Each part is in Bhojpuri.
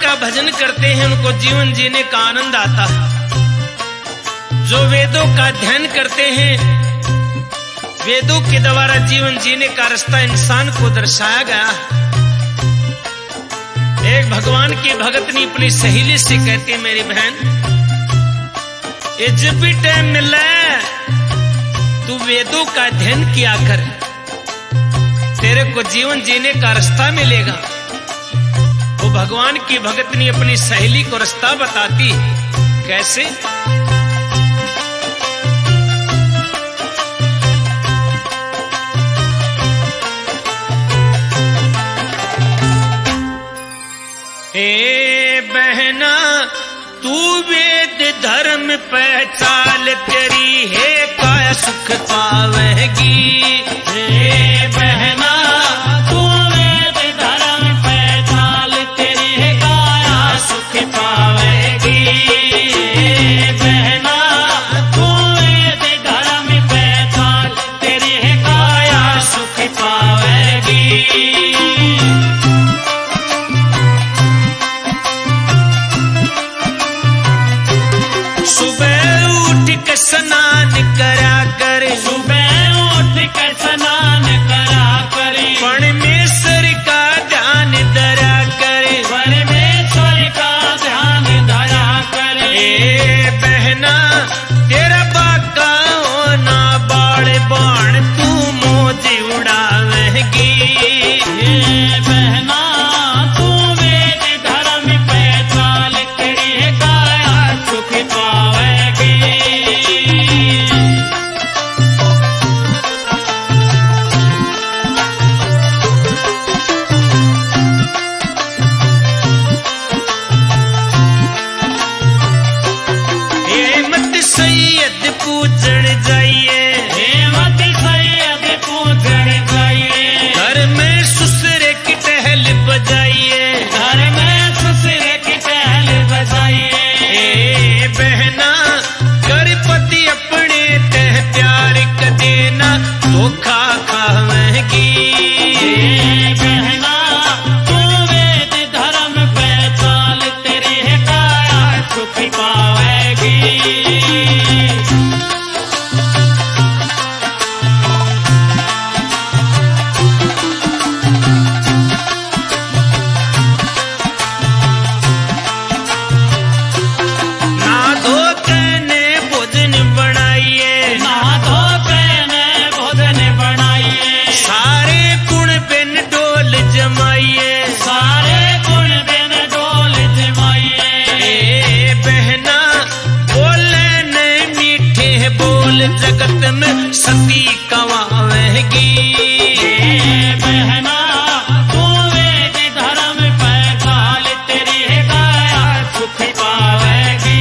का भजन करते हैं उनको जीवन जीने का आनंद आता है। जो वेदों का अध्ययन करते हैं, वेदों के द्वारा जीवन जीने का रास्ता इंसान को दर्शाया गया है। एक भगवान की भगतनी अपनी सहेली से कहती, मेरी बहन ये जब भी टाइम मिला तू वेदों का अध्ययन किया कर, तेरे को जीवन जीने का रास्ता मिलेगा। वो भगवान की भगतनी अपनी सहेली को रास्ता बताती है। कैसे? हे बहना तू वेद धर्म पे चाल, तेरी है काय सुख पावेगी। हे बहना तू वेद धर्म पे चाल, तेरी है काय सुख पावेगी। हे बहना तू वेद धर्म पे चाल, तेरी है काय सुख पावेगी। स्नान करा करे, सुबह उठ कर स्नान करा करे, परमेश्वर का ध्यान धरा करे, परमेश्वर का ध्यान धरा करे। ए बहना तेरा बाका होना बाड़ बाण तू मौज उड़ावेगी। हे बहना तू वेद धर्म पे चाल, तेरी है काया सुख पावेगी। सैयद पूजन जाइए, हेमत सैयद पूजन जाइए, घर में सुसरे की टहल बजाइए, घर में सुसरे की टहल बजाइए। ए बहना कर पति अपने तह प्यार कर देना, धोखा खावेगी। हे बहना तू वेद धर्म पे चाल, तेरी है काया सुख पावेगी। जगत में सती कवावेगी। हे बहना तू वेद धर्म पे चाल, तेरी है काया सुख पावेगी।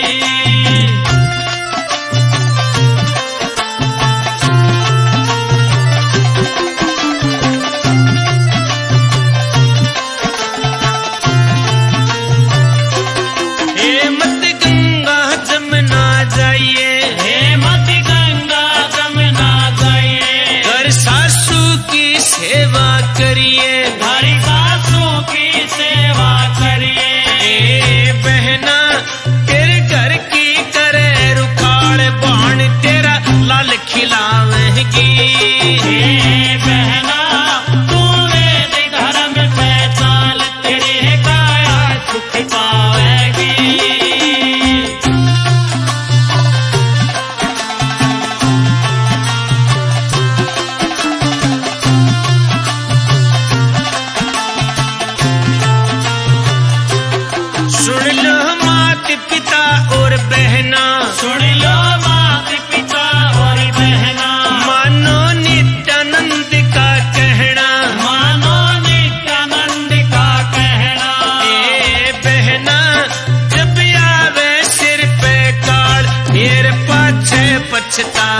हे मत गंगा जमुना जाइए, सेवा करिए, हरि सासू की सेवा करिए। ए बहना तेरे घर की करे रुखाड़ बाण, तेरा लाल खिलावेगी। हे बहना तू वेद धर्म पे चाल, तेरी है काया सुख पावेगी। सुन लो मात पिता और बहना, सुन लो मात पिता और बहना, मानो नित्यानंद का कहना, मानो नित्यानंद का कहना। ए बहना जब आवे सिर पे काल, फिर पाछे पछता